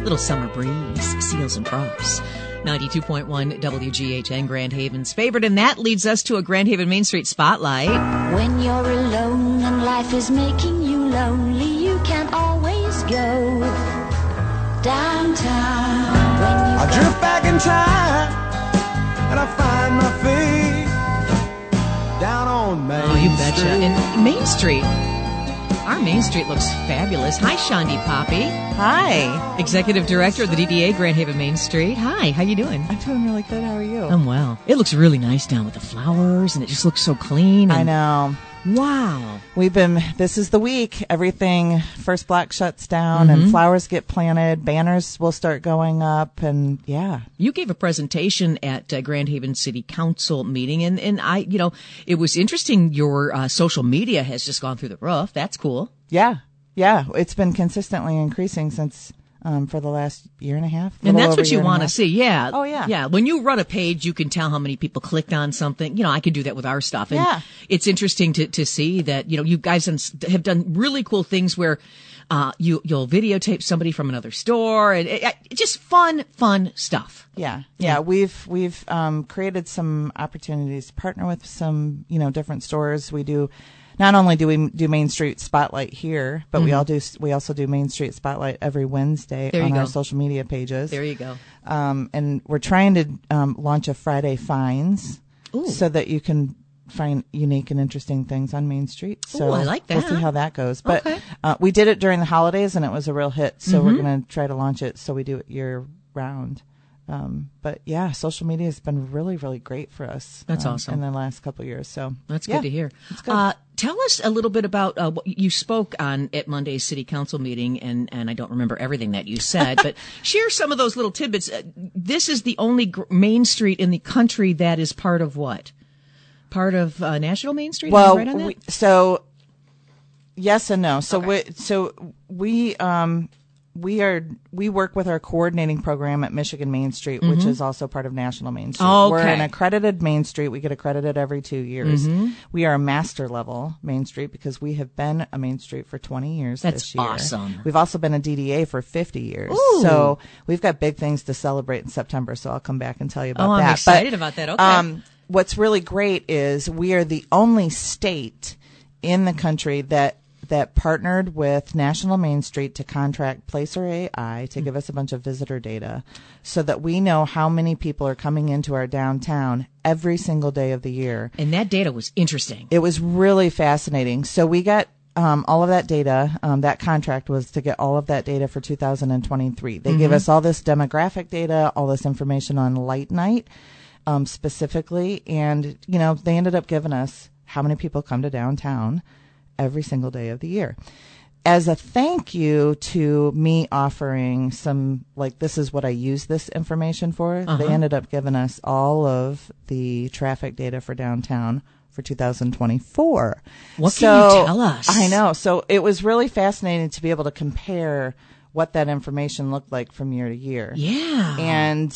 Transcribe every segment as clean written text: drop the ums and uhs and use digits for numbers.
Little summer breeze, seals and props. 92.1 WGHN, Grand Haven's favorite, and that leads us to a Grand Haven Main Street Spotlight. When you're alone and life is making you lonely, you can always go downtown. I drift back in time and I find my feet down on Main Street. Oh, you betcha. And Main Street. Our Main Street looks fabulous. Hi, Shandi Poppy. Hi. Executive Director of the DDA, Grand Haven Main Street. Hi, how you doing? I'm doing really good. How are you? I'm well. It looks really nice down with the flowers, and it just looks so clean. I know. Wow. This is the week. Everything, First Block shuts down and flowers get planted. Banners will start going up and yeah. You gave a presentation at Grand Haven City Council meeting and I, it was interesting. Your social media has just gone through the roof. That's cool. Yeah. Yeah. It's been consistently increasing since for the last year and a half. And that's what you want to see. Yeah. Oh, yeah. Yeah. When you run a page, you can tell how many people clicked on something. I can do that with our stuff. And yeah. It's interesting to see that, you guys have done really cool things where you'll videotape somebody from another store and just fun stuff. Yeah. Yeah. We've created some opportunities to partner with some, different stores. We do. Not only do we do Main Street Spotlight here, but we also do Main Street Spotlight every Wednesday on our social media pages. There you go. And we're trying to launch a Friday Finds so that you can find unique and interesting things on Main Street. So I like that. We'll see how that goes. But we did it during the holidays, and it was a real hit. So we're going to try to launch it so we do it year round. But yeah, social media has been really, really great for us. That's awesome. In the last couple of years. So that's good to hear. It's good. Tell us a little bit about what you spoke on at Monday's City Council meeting, and I don't remember everything that you said, but share some of those little tidbits. This is the only Main Street in the country that is part of what? Part of National Main Street? Well, Am I right on that? So yes and no. So we work with our coordinating program at Michigan Main Street, which is also part of National Main Street. Oh, okay. We're an accredited Main Street. We get accredited every 2 years. We are a master level Main Street because we have been a Main Street for 20 years this year. That's awesome. We've also been a DDA for 50 years. Ooh. So we've got big things to celebrate in September, so I'll come back and tell you about that. I'm excited about that. Okay. What's really great is we are the only state in the country that partnered with National Main Street to contract Placer AI to give us a bunch of visitor data so that we know how many people are coming into our downtown every single day of the year. And that data was interesting. It was really fascinating. So we got all of that data. That contract was to get all of that data for 2023. They gave us all this demographic data, all this information on Light Night specifically, and, they ended up giving us how many people come to downtown every single day of the year. As a thank you to me offering some, this is what I use this information for, they ended up giving us all of the traffic data for downtown for 2024. What can you tell us? I know. So it was really fascinating to be able to compare what that information looked like from year to year. Yeah. And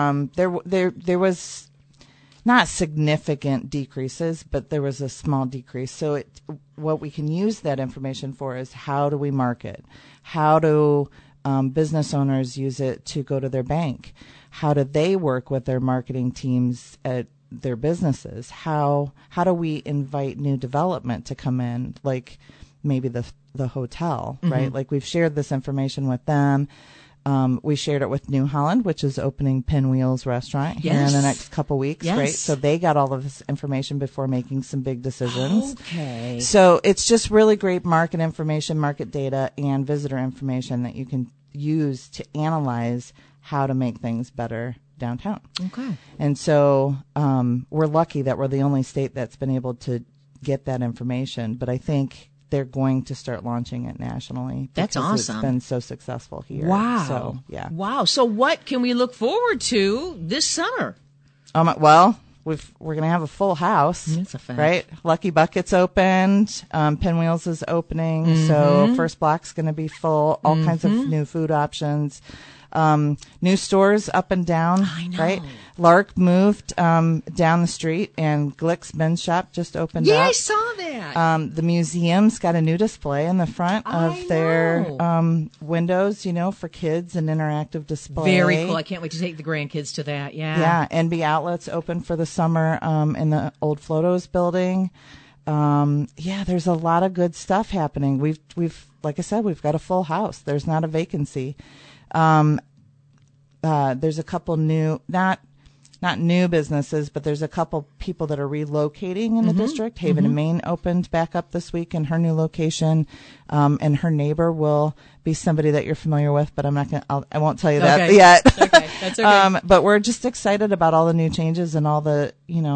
there was not significant decreases, but there was a small decrease. So what we can use that information for is how do we market? How do business owners use it to go to their bank? How do they work with their marketing teams at their businesses? How do we invite new development to come in, like maybe the hotel, right? Like we've shared this information with them. We shared it with New Holland, which is opening Pinwheels Restaurant here in the next couple weeks, right? So they got all of this information before making some big decisions. Okay. So it's just really great market information, market data, and visitor information that you can use to analyze how to make things better downtown. Okay. And so we're lucky that we're the only state that's been able to get that information. But I think they're going to start launching it nationally. That's awesome. It's been so successful here. Wow. So, yeah. Wow. So what can we look forward to this summer? Well, we're going to have a full house. That's a fact. Right? Lucky Bucket's opened. Pinwheels is opening. So First Block's going to be full. All kinds of new food options. New stores up and down, I know. right? Lark moved down the street, and Glick's Men's Shop just opened Yeah, up. I saw that. The museum's got a new display in the front of I their know. windows, for kids, an interactive display. Very cool. I can't wait to take the grandkids to that. Yeah. Yeah, NB Outlet's open for the summer in the old Flotos building. There's a lot of good stuff happening. We've like I said, we've got a full house. There's not a vacancy. There's a couple new, not new businesses, but there's a couple people that are relocating in the district. Haven and Main opened back up this week in her new location, and her neighbor will be somebody that you're familiar with, but I won't tell you that yet. Okay, that's okay. But we're just excited about all the new changes and all the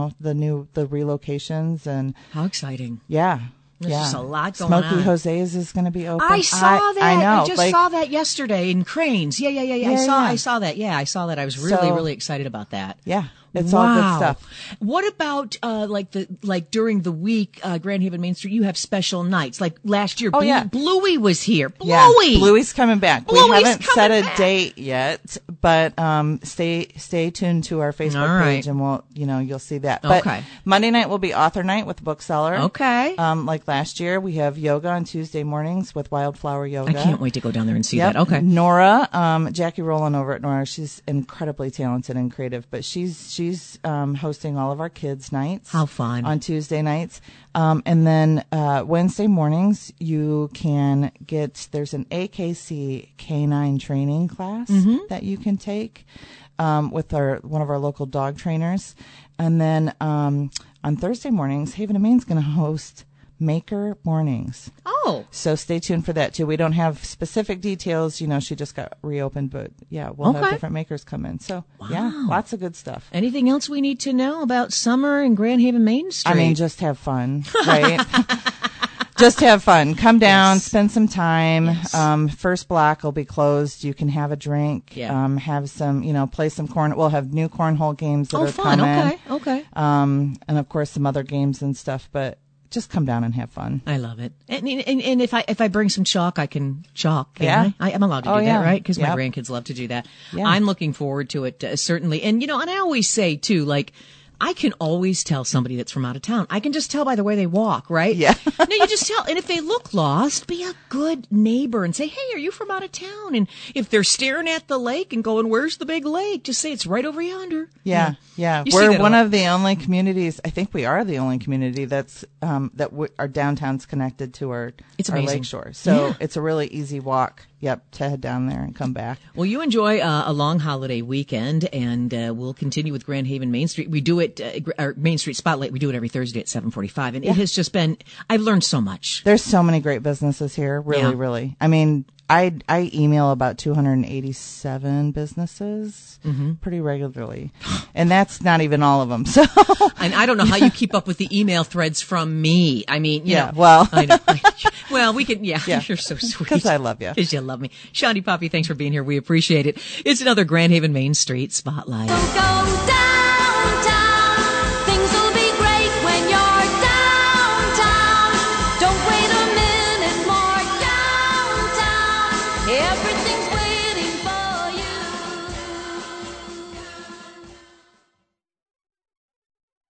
relocations and How exciting. yeah. There's just a lot going Smokey on. Jose's is going to be open. I saw that. I know. I just saw that yesterday in Cranes. Yeah. I saw that. Yeah, I saw that. I was really excited about that. Yeah. It's all good stuff. What about during the week, Grand Haven Main Street? You have special nights. Like last year, Bluey was here. Bluey, yeah, Bluey's coming back. Bluey's we haven't set a back. date yet, but stay tuned to our Facebook page, and you'll see that. But Okay. Monday night will be author night with the bookseller. Okay. Like last year, we have yoga on Tuesday mornings with Wildflower Yoga. I can't wait to go down there and see Yep. that. Okay. Nora, Jackie Rowland over at Nora, she's incredibly talented and creative, but she's hosting all of our kids' nights. How fun. On Tuesday nights. And then Wednesday mornings, you can there's an AKC Canine training class that you can take with one of our local dog trainers. And then on Thursday mornings, Haven and Maine's going to host Maker Mornings. Oh. So stay tuned for that too. We don't have specific details. She just got reopened, but yeah, we'll have different makers come in. So yeah, lots of good stuff. Anything else we need to know about summer in Grand Haven Main Street? I mean, just have fun, right? Just have fun. Come down, spend some time. Yes. First block will be closed. You can have a drink. Yeah. Have some, play some corn. We'll have new cornhole games that are fun. coming. Okay. And of course some other games and stuff, but just come down and have fun. I love it. And if I bring some chalk, I can chalk. Yeah. I'm allowed to do that, right? Because my Yep. grandkids love to do that. Yeah. I'm looking forward to it, certainly. And, and I always say, too, I can always tell somebody that's from out of town. I can just tell by the way they walk, right? Yeah. No, you just tell. And if they look lost, be a good neighbor and say, hey, are you from out of town? And if they're staring at the lake and going, where's the big lake? Just say it's right over yonder. Yeah. You see We're that a one lot. of the only communities, I think we are the only community that's, our downtown's connected to our amazing. lakeshore. So Yeah. it's a really easy walk. Yep. To head down there and come back. Well, you enjoy a long holiday weekend, and we'll continue with Grand Haven Main Street. We do it, our Main Street Spotlight, we do it every Thursday at 7:45, and it has just been, I've learned so much. There's so many great businesses here. Really, Yeah. really. I mean, I email about 287 businesses pretty regularly, and that's not even all of them. So, And I don't know how you keep up with the email threads from me. I mean, you know. well, I know. Well, we can, yeah. You're so sweet. because I love you. Because you love me. Shandi Poppy, thanks for being here. We appreciate it. It's another Grand Haven Main Street Spotlight. Go, go,